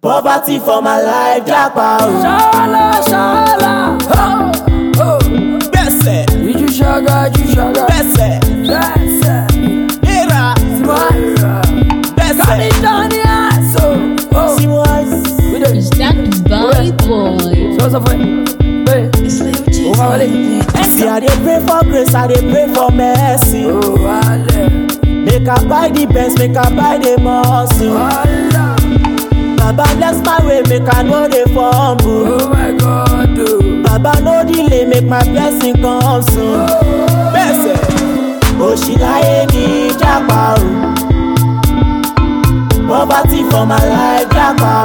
Poverty for my life, Japa. Shala, shala, oh, oh. Besse, You sugar, Besse, Besse, Era, Simara, Besse, Canitania, so, oh. Simoise. Is that Bali boy? So, hey, oh, Wale. See, I dey pray for grace, I dey pray for mercy. Oh, Wale. Make I buy the best, make I buy the muscle. Wala. Baba bless my way, make I know they fumble. Oh my God, oh. Baba no delay, make my blessing come soon. Besse, Oshilaye ni Japa. Poverty for my life, Japa.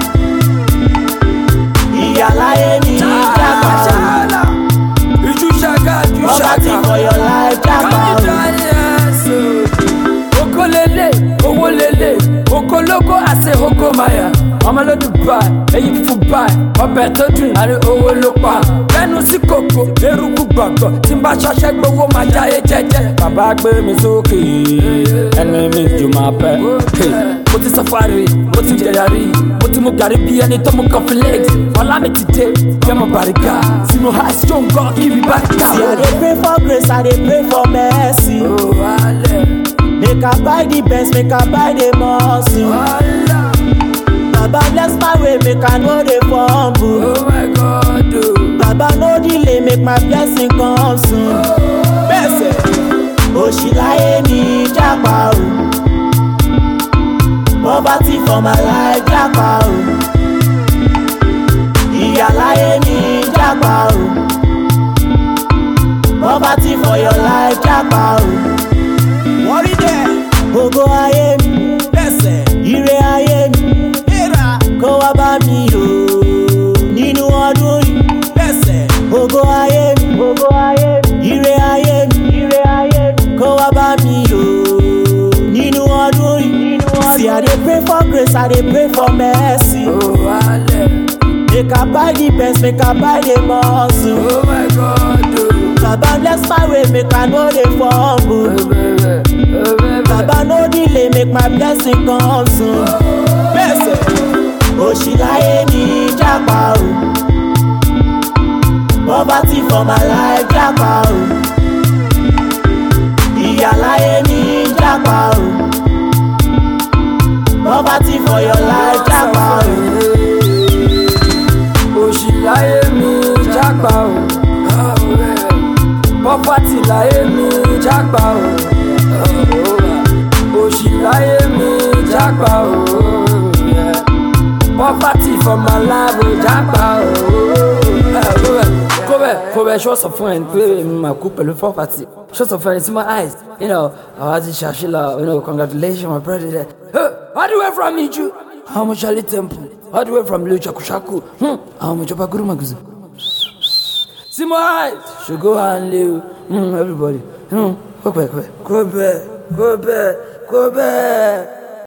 Iyalaye ni Japa. Shala, you sugar, Poverty for your life, Japa. Canitania, so. Okolele, owolele, okoloko ase hokomaya. Amalo Dubai, eyi fufu buy, ọbẹ̀ tó dùn àrí owó ló pa. Bẹ́nu sí kòkó, eruku gbọ̀gbọ̀, tí n bá ṣaṣẹ́ gbowó máa jáyé jẹ́jẹ́. Bàbá gbé mi sókè, ẹni mi jù máa pẹ́. Mo ti safari, mo ti jẹ̀yà rí, mo ti mú gàrí bí ẹni tó mú cornflakes. Ọlá mi ti dé, jẹ́ mo bàríkà, sínú high strong god kí ibi bàríkà. See, I dey pray for grace, I dey pray for mercy. Oh, wale, Make I buy the best, make I buy the muscle. wala. Baba bless my way, make I know they fumble. Oh my God, oh. Baba no delay, make my blessing come soon. Besse, Oshilaye ni Japa. Poverty for my life, Japa. Iyalaye ni Japa. Poverty for your life, Japa. Worry there, Ogo aye mi, Besse, Ire aye mi, Era, kó wá bá mi o, nínú ọdún yìí, Besse, Ogo aye mi, Ire aye mi, kó wá bá mi o, nínú ọdún yìí. See, I dey pray for grace, I dey pray for mercy. Oh, wale. Make I buy the best, make I buy the muscle. Oh my God, oh. Baba bless my way, make I know they fumble. Oh baby, oh baby. Baba no delay, make my blessing come soon. Besse, Oshilaye ni Japa. Poverty for my life, Japa. Iyalaye ni Japa. Poverty for your life, Japa. Oshilaye mi Japa, oh, yeah. Poverty láyé mi Japa, oh. Oshilaye mi Japa, oh, yeah. Poverty for my life, oh, Japa, oh. Kobe, show some fun, pé ma coupe le poverty. Show some fun, it's my eyes. You know, Awazi Shashila, you know, congratulations, my brother. All the way from Iju, how much Ali Temple, all the way from Lucha Kushaku, how much of a Guru Maguzi. See my eyes, should go and live, everybody. Go back.